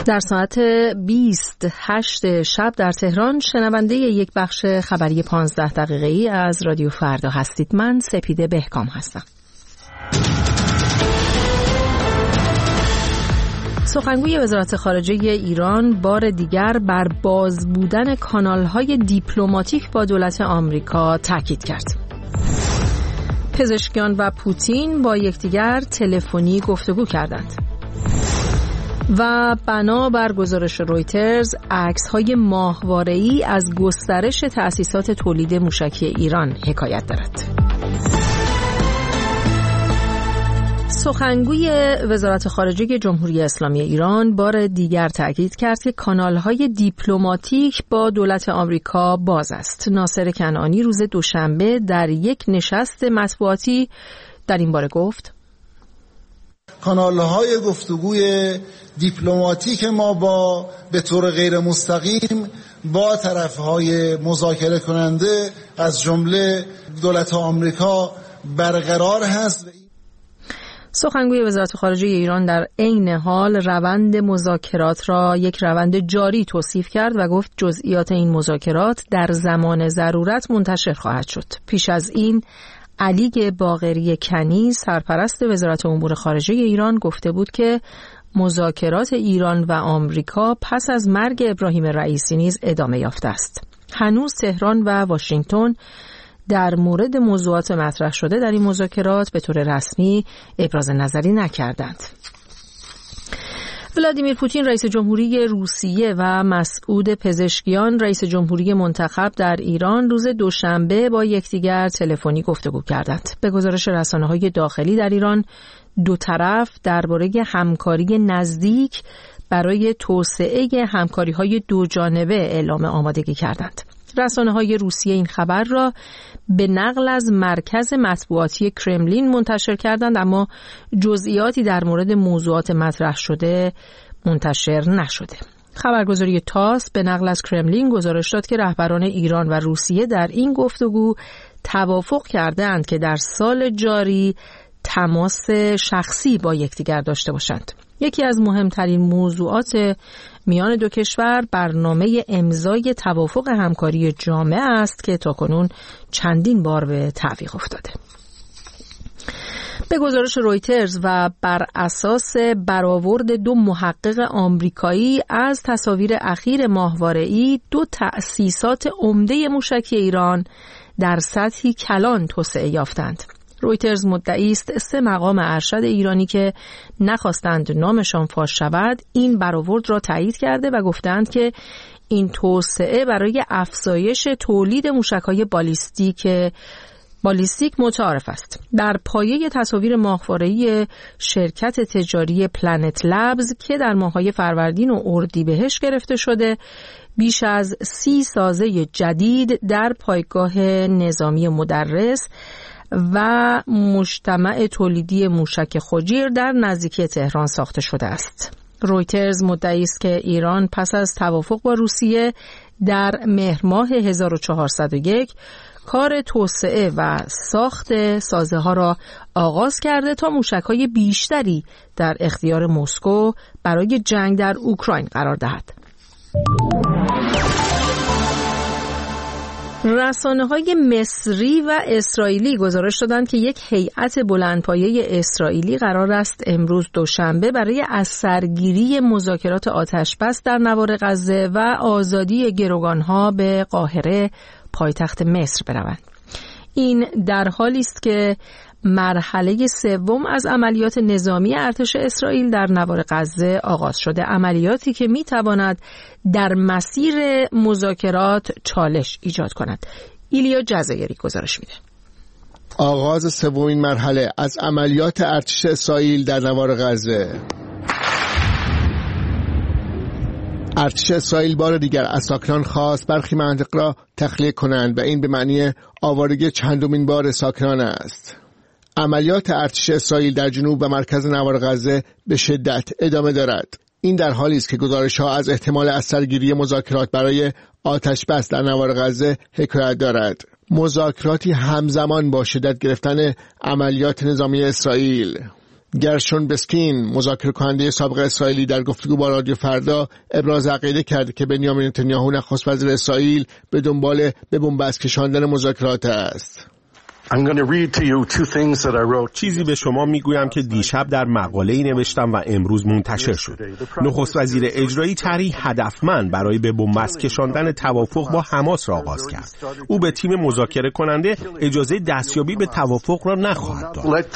در ساعت 28 شب در تهران شنونده یک بخش خبری 15 دقیقه‌ای از رادیو فردا هستید. من سپیده بهکام هستم. سخنگوی وزارت خارجه ایران بار دیگر بر باز بودن کانال‌های دیپلماتیک با دولت آمریکا تاکید کرد. پزشکیان و پوتین با یکدیگر تلفنی گفتگو کردند. و بنا بر گزارش رویترز عکس‌های ماهواره‌ای از گسترش تأسیسات تولید موشکی ایران حکایت دارد. سخنگوی وزارت خارجه جمهوری اسلامی ایران بار دیگر تاکید کرد که کانال‌های دیپلماتیک با دولت آمریکا باز است. ناصر کنعانی روز دوشنبه در یک نشست مطبوعاتی در این باره گفت: کانال‌های گفتگوی دیپلماتیک ما به طور غیر مستقیم با طرف‌های مذاکره کننده از جمله دولت آمریکا برقرار هست. سخنگوی وزارت خارجه ایران در عین حال روند مذاکرات را یک روند جاری توصیف کرد و گفت جزئیات این مذاکرات در زمان ضرورت منتشر خواهد شد. پیش از این علی باقری کنی سرپرست وزارت امور خارجه ایران گفته بود که مذاکرات ایران و آمریکا پس از مرگ ابراهیم رئیسی نیز ادامه یافته است. هنوز تهران و واشنگتن در مورد موضوعات مطرح شده در این مذاکرات به طور رسمی ابراز نظری نکردند. ولادیمیر پوتین رئیس جمهوری روسیه و مسعود پزشکیان رئیس جمهوری منتخب در ایران روز دوشنبه با یکدیگر تلفنی گفتگو کردند. به گزارش رسانه‌های داخلی در ایران دو طرف درباره همکاری نزدیک برای توسعه همکاری‌های دو جانبه اعلام آمادگی کردند. رسانه‌های روسیه این خبر را به نقل از مرکز مطبوعاتی کرملین منتشر کردند، اما جزئیاتی در مورد موضوعات مطرح شده منتشر نشده. خبرگزاری تاس به نقل از کرملین گزارش داد که رهبران ایران و روسیه در این گفتگو توافق کردند که در سال جاری تماس شخصی با یکدیگر داشته باشند. یکی از مهمترین موضوعات میان دو کشور برنامه امضای توافق همکاری جامع است که تاکنون چندین بار به تعویق افتاده. به گزارش رویترز و بر اساس برآورد دو محقق آمریکایی از تصاویر اخیر ماهواره‌ای، دو تأسیسات عمده موشکی ایران در سطحی کلان توسعه یافتند. رویترز مدعی است 3 مقام ارشد ایرانی که نخواستند نامشان فاش شود این برآورد را تایید کرده و گفتند که این توسعه برای افزایش تولید موشک‌های بالیستیک متعارف است. در پایه تصاویر ماهواره‌ای شرکت تجاری پلنت لبز که در ماه‌های فروردین و اردیبهشت گرفته شده، بیش از 30 سازه جدید در پایگاه نظامی مدرس و مجتمع تولیدی موشک خجیر در نزدیکی تهران ساخته شده است. رویترز مدعی است که ایران پس از توافق با روسیه در مهر ماه 1401 کار توسعه و ساخت سازه ها را آغاز کرده تا موشک‌های بیشتری در اختیار مسکو برای جنگ در اوکراین قرار دهد. رسانه‌های مصری و اسرائیلی گزارش دادند که یک هیئت بلندپایه اسرائیلی قرار است امروز دوشنبه برای از سرگیری مذاکرات آتشبس در نوار غزه و آزادی گروگان‌ها به قاهره پایتخت مصر بروند. این در حالی است که مرحله سوم از عملیات نظامی ارتش اسرائیل در نوار غزه آغاز شده، عملیاتی که میتواند در مسیر مذاکرات چالش ایجاد کند. ایلیا جزایری گزارش میده. آغاز سومین مرحله از عملیات ارتش اسرائیل در نوار غزه. ارتش اسرائیل بار دیگر از ساکنان خواست برخی مناطق را تخلیه کنند و این به معنی آوارگی چندمین بار ساکنان است. عملیات ارتش اسرائیل در جنوب و مرکز نوار غزه به شدت ادامه دارد. این در حالی است که گزارش‌ها از احتمال از سرگیری مذاکرات برای آتش بس در نوار غزه حکایت دارد. مذاکراتی همزمان با شدت گرفتن عملیات نظامی اسرائیل. گرشون بسکین، مذاکره کننده سابق اسرائیلی، در گفتگو با رادیو فردا ابراز عقیده کرد که بنیامین نتانیاهو نخست وزیر اسرائیل به دنبال به بنبست کشاندن مذاکرات است. چیزی به شما میگویم که دیشب در مقاله‌ای نوشتم و امروز منتشر شد. نخست وزیر اجرایی طرحی هدفمند برای به بنبست کشاندن توافق با حماس را آغاز کرد. او به تیم مذاکره کننده اجازه دستیابی به توافق را نخواهد داد.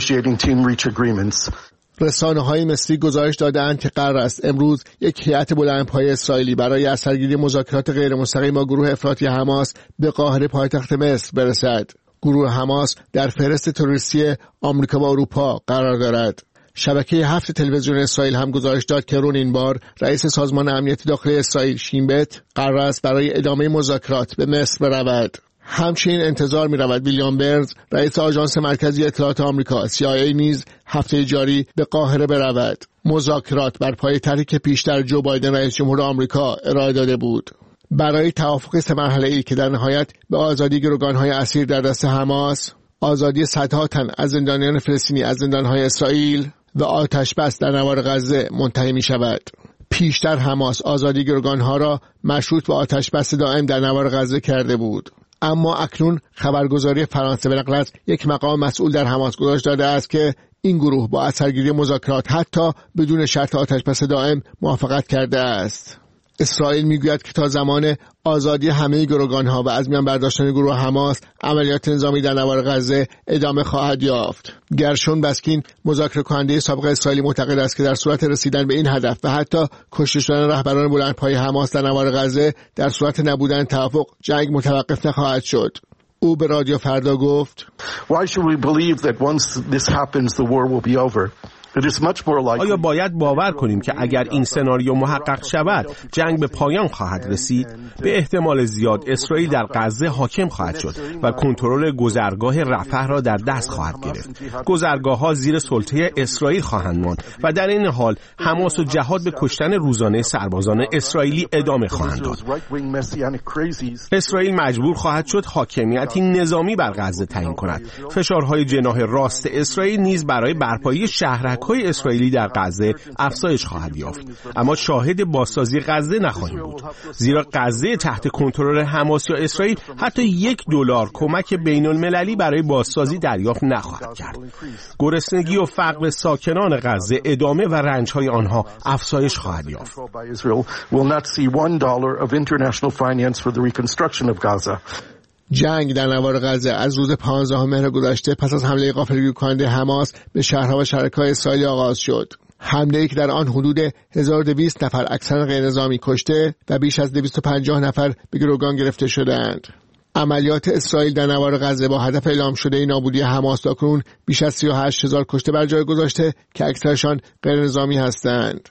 رسانه‌های مصری گزارش داده‌اند که قرار است امروز یک هیئت بلندپایه اسرائیلی برای اثرگیری مذاکرات غیر مستقیم با گروه افراطی حماس به قاهره پایتخت مصر برسد. گروه حماس در فهرست تروریستی آمریکا و اروپا قرار دارد. شبکه 7 تلویزیون اسرائیل هم گزارش داد که این بار رئیس سازمان امنیت داخلی اسرائیل شین بت قرار است برای ادامه مذاکرات به مصر برود. همچنین انتظار می‌رود ویلیام برنز رئیس آژانس مرکزی اطلاعات آمریکا CIA نیز هفته جاری به قاهره برود. مذاکرات بر پایه طرحی که پیشتر جو بایدن رئیس جمهور آمریکا ارائه داده بود. برای توافق 3 مرحله‌ای که در نهایت به آزادی گروگان‌های اسیر در دست حماس، آزادی صدها تن از زندانیان فلسطینی از زندان‌های اسرائیل و آتش بس در نوار غزه منتهی می‌شود. پیشتر حماس آزادی گروگان‌ها را مشروط به آتش بس دائم در نوار غزه کرده بود. اما اکنون خبرگزاری فرانسه به نقل از یک مقام مسئول در حماس گزارش داده است که این گروه با اثرگیری مذاکرات حتی بدون شرط آتش بس دائم موافقت کرده است. اسرائیل میگوید که تا زمان آزادی همه گروگان‌ها و از میان برداشتن گروه حماس، عملیات نظامی در نوار غزه ادامه خواهد یافت. گرشون بسکین، مذاکره کننده سابق اسرائیلی، معتقد است که در صورت رسیدن به این هدف و حتی کشته شدن رهبران بلندپایه حماس در نوار غزه، در صورت نبودن توافق، جنگ متوقف نخواهد شد. او به رادیو فردا گفت: آیا باید باور کنیم که اگر این سناریو محقق شود جنگ به پایان خواهد رسید؟ به احتمال زیاد اسرائیل در غزه حاکم خواهد شد و کنترل گذرگاه رفح را در دست خواهد گرفت. گذرگاه‌ها زیر سلطه اسرائیل خواهند ماند و در این حال حماس و جهاد به کشتن روزانه سربازان اسرائیلی ادامه خواهند داد. اسرائیل مجبور خواهد شد حاکمیتی نظامی بر غزه تعیین کند. فشارهای جناح راست اسرائیل نیز برای برپایی شهرک‌های اسرائیلی در غزه افزایش خواهد یافت. اما شاهد بازسازی غزه نخواهیم بود، زیرا غزه تحت کنترل حماس یا اسرائیل حتی $1 کمک بین‌المللی برای بازسازی دریافت نخواهد کرد. گرسنگی و فقر ساکنان غزه ادامه و رنج‌های آنها افزایش خواهد یافت. جنگ در نوار غزه از روز 15 مهر گذشته پس از حمله غافلگیر کننده حماس به شهرها و شرکای اسرائیلی آغاز شد. حمله‌ای که در آن حدود 1200 نفر اکثرا غیرنظامی کشته و بیش از 250 نفر به گروگان گرفته شدند. عملیات اسرائیل در نوار غزه با هدف اعلام شده نابودی حماس تاکنون بیش از 38000 کشته بر جای گذاشته که اکثرشان غیرنظامی هستند.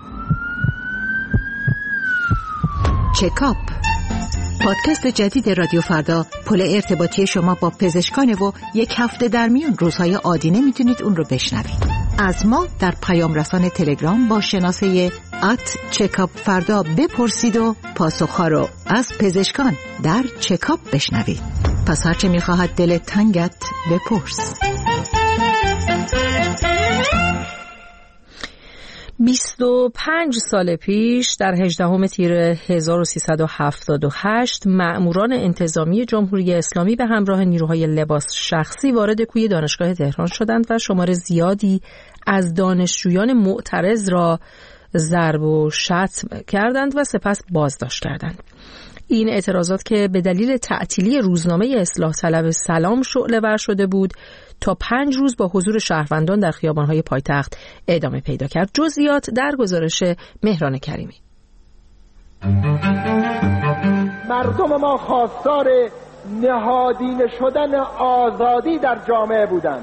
چکاپ، پادکست جدید رادیو فردا، پل ارتباطی شما با پزشکان و یک هفته در میان روزهای عادی نمیتونید اون رو بشنوید. از ما در پیام رسان تلگرام با شناسه @چکاپ فردا بپرسید و پاسخها رو از پزشکان در چکاپ بشنوید. پس هرچه میخواهد دل تنگت بپرس. 25 سال پیش در 18 تیر 1378 مأموران انتظامی جمهوری اسلامی به همراه نیروهای لباس شخصی وارد کوی دانشگاه تهران شدند و شمار زیادی از دانشجویان معترض را ضرب و شتم کردند و سپس بازداشت کردند. این اعتراضات که به دلیل تعطیلی روزنامه اصلاح طلب سلام شعله‌ور شده بود تا 5 روز با حضور شهروندان در خیابان‌های پایتخت ادامه پیدا کرد. جزئیات در گزارش مهران کریمی. مردم ما خواستار نهادینه شدن آزادی در جامعه بودند.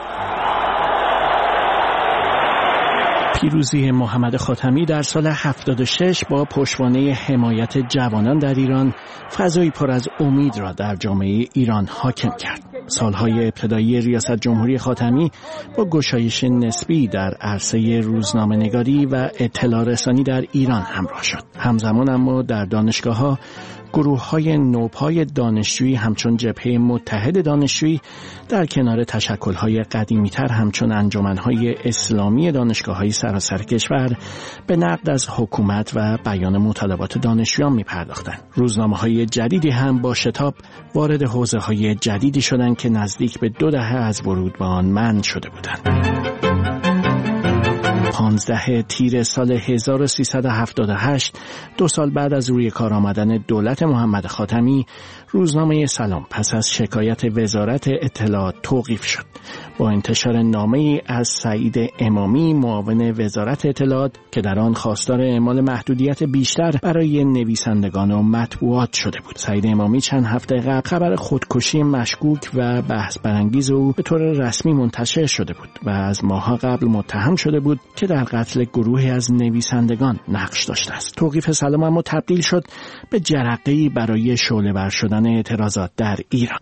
پیروزی محمد خاتمی در سال 76 با پشتوانه حمایت جوانان در ایران فضایی پر از امید را در جامعه ایران حاکم کرد. سالهای ابتدایی ریاست جمهوری خاتمی با گشایش نسبی در عرصه روزنامه‌نگاری و اطلاع رسانی در ایران همراه شد. همزمان اما در دانشگاه‌ها گروه‌های نوپای دانشجویی همچون جبهه متحد دانشجویی در کنار تشکل‌های قدیمی‌تر همچون انجمن‌های اسلامی دانشگاه‌های سراسر کشور به نقد از حکومت و بیان مطالبات دانشجویان می‌پرداختند. روزنامه‌های جدیدی هم با شتاب وارد حوزه‌های جدیدی شدند که نزدیک به 2 دهه از ورود به آن منع شده بودند. 15 تیر سال 1378 2 سال بعد از روی کار آمدن دولت محمد خاتمی، روزنامه سلام پس از شکایت وزارت اطلاعات توقیف شد. با انتشار نامه‌ای از سعید امامی معاون وزارت اطلاعات که در آن خواستار اعمال محدودیت بیشتر برای نویسندگان و مطبوعات شده بود. سعید امامی چند هفته قبل خبر خودکشی مشکوک و بحث برانگیز او به طور رسمی منتشر شده بود و از ماه‌ها قبل متهم شده بود که در قتل گروهی از نویسندگان نقش داشته است. توقیف سلام اما تبدیل شد به جرقه‌ای برای شعله‌ور شدن اعتراضات در ایران.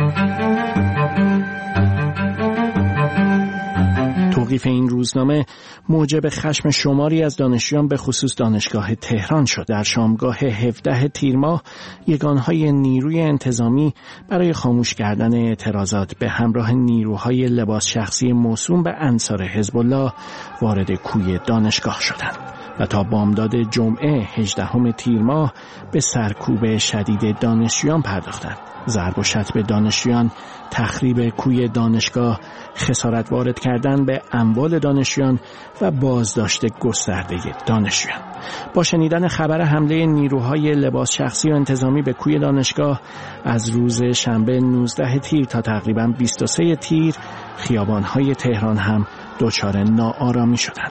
توقیف این روزنامه موجب خشم شماری از دانشجویان به خصوص دانشگاه تهران شد. در شامگاه 17 تیر ماه یگانهای نیروی انتظامی برای خاموش کردن اعتراضات به همراه نیروهای لباس شخصی موسوم به انصار حزب الله وارد کوی دانشگاه شدند و تا بامداد جمعه 18 تیر ماه به سرکوب شدید دانشجویان پرداختند. ضرب و شتم دانشجویان، تخریب کوی دانشگاه، خسارت وارد کردن به اموال دانشجویان و بازداشت گسترده دانشجویان. با شنیدن خبر حمله نیروهای لباس شخصی و انتظامی به کوی دانشگاه از روز شنبه 19 تیر تا تقریباً 23 تیر خیابان‌های تهران هم دچار ناآرامی شدند.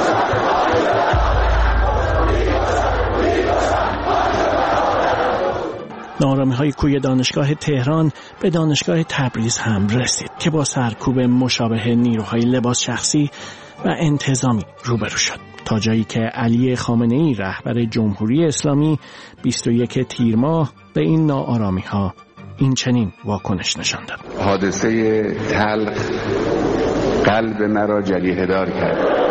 ناآرامی‌های کوی دانشگاه تهران به دانشگاه تبریز هم رسید که با سرکوب مشابه نیروهای لباس شخصی و انتظامی روبرو شد، تا جایی که علی خامنه‌ای رهبر جمهوری اسلامی 21 تیر ماه به این ناآرامی‌ها این چنین واکنش نشان داد. حادثه تلخ قلب مرا جریحه دار کرد.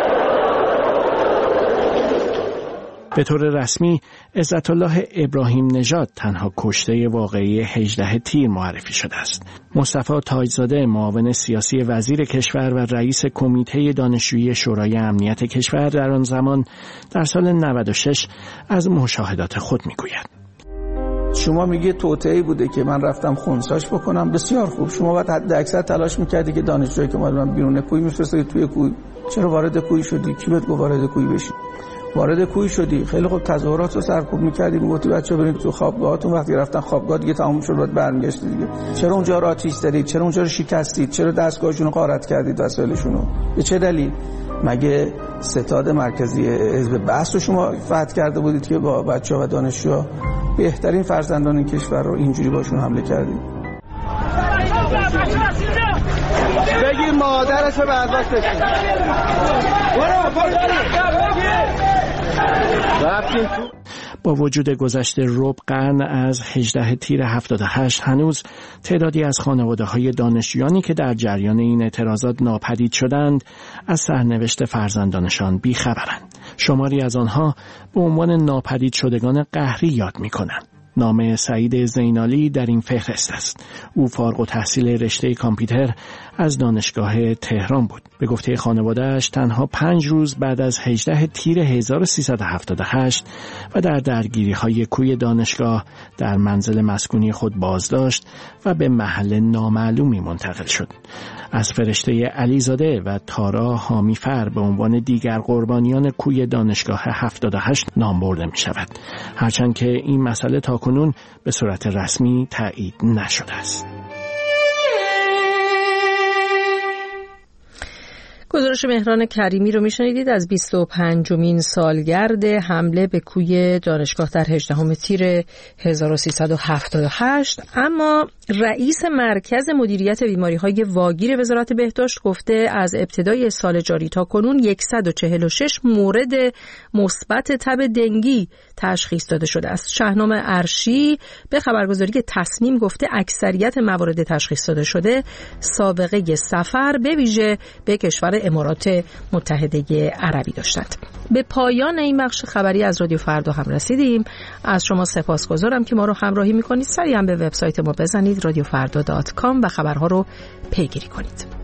به طور رسمی عزت الله ابراهیم نژاد تنها کشته واقعی 18 تیر معرفی شده است. مصطفی تاجزاده معاون سیاسی وزیر کشور و رئیس کمیته دانشجویی شورای امنیت کشور در آن زمان در سال 96 از مشاهدات خود میگوید: شما میگه توطئه‌ای بوده که من رفتم خنثیش بکنم، بسیار خوب. شما باید حد اکثر تلاش میکردی که دانشجویی که اومدن بیرون کوی میفرستید توی کوی. چرا وارد کوی شدی؟ کی بهت گفت وارد کوی بشی؟ وارد کوی شدی، خیلی خوب تظاهرات رو سرکوب می‌کردی، میگفتی بچه‌ها برید تو خوابگاهاتون. وقتی رفتن خوابگاه دیگه تموم شد، بعد برمیگشتید دیگه. چرا اونجا رو آتش زدید؟ چرا اونجا رو شکستید؟ چرا دستگاهشون رو غارت کردید، وسایلشون رو؟ به چه دلیل؟ مگه ستاد مرکزی حزب بعث رو شما فتح کرده بودید که با بچه‌ها و دانشجوها بهترین فرزندان این کشور رو اینجوری باشون حمله کردید؟ بگیر مادرشو برداشت بشین. با وجود گذشت ربع قرن از 18 تیر 78 هنوز تعدادی از خانواده‌های دانشجویانی که در جریان این اعتراضات ناپدید شدند از سرنوشت فرزندانشان بیخبرند. شماری از آنها به عنوان ناپدید شدگان قهری یاد می‌کنند. نام سعید زینالی در این فهرست است. او فارغ التحصیل رشته کامپیوتر از دانشگاه تهران بود. به گفته خانواده‌اش تنها 5 روز بعد از 18 تیر 1378 و در درگیری‌های کوی دانشگاه در منزل مسکونی خود بازداشت و به محل نامعلومی منتقل شد. از فرشته علیزاده و تارا حامیفر به عنوان دیگر قربانیان کوی دانشگاه 78 نام برده می شود. هرچند که این مسئله تاکنون به صورت رسمی تایید نشده است. گزارش مهران کریمی رو میشنیدید از 25مین سالگرد حمله به کوی دانشگاه در 18 تیر 1378. اما رئیس مرکز مدیریت بیماری‌های واگیر وزارت بهداشت گفته از ابتدای سال جاری تا کنون 146 مورد مثبت تب دنگی تشخیص داده شده است. شاهنامه ارشی به خبرگزاری تصنیم گفته اکثریت موارد تشخیص داده شده سابقه سفر به ویژه به کشور امارات متحده عربی داشتند. به پایان این بخش خبری از رادیو فردا هم رسیدیم. از شما سپاسگزارم که ما رو همراهی میکنید. سریعا به وبسایت ما بزنید رادیوفردا.com و خبرها رو پیگیری کنید.